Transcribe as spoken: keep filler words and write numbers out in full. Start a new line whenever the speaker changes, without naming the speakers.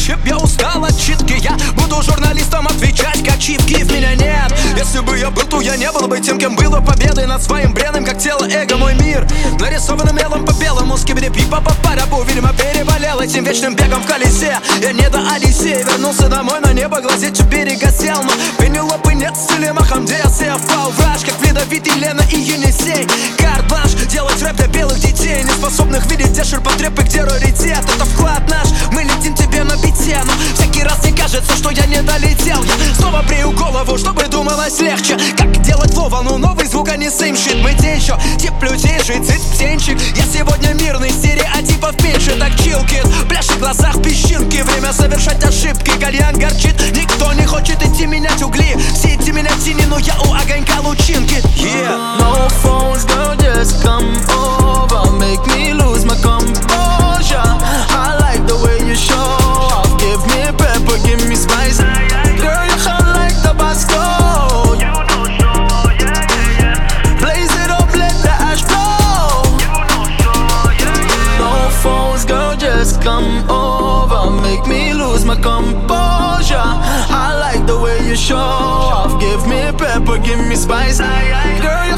Короче, я устал от читки. Я буду журналистам отвечать, как читки в меня нет. Если бы я был, то я не был бы тем, кем было победой над своим бредом, как тело эго. Мой мир нарисованным мелом по белому. Скибиди по парабу, видимо, переболел этим вечным бегом в колесе. Я не до Одиссея, вернулся домой на небо, глазеть у берега сел. Но Пенелопы нет с Телемахом, где я впал в раж, как Ледовитый, Лена и Енисей. Карт-бланш, делать рэп для белых детей, не способных видеть, где ширпотреб и где раритет. Это вклад наш, мы летим тебе на бите. Но всякий раз мне кажется, что я не долетел. Я снова брею голову, чтобы думалось легче. Как делать флоу, волну, новый звук, а не same shit. Мы те еще, тип людей, жить, птенчик. Я сегодня мирный, стереотипов меньше. Так chill, kid, пляж в глазах песчинки. Время совершать ошибки, кальян горчит. Никто не хочет идти менять угли. Все идти менять тени, но я у огонька лучинки. Yeah.
No phones, girl, just come over. Make me lose my composure. I like the way you show off. Give me pepper, give me spice. Girl, you hot like Tabasco. You know sure, yeah, yeah, yeah. Blaze it up, let the ash blow. You know sure, yeah, yeah. No phones, girl, just come over. Make me lose my composure. I like the way you show off. Give me pepper, give me spice. Girl,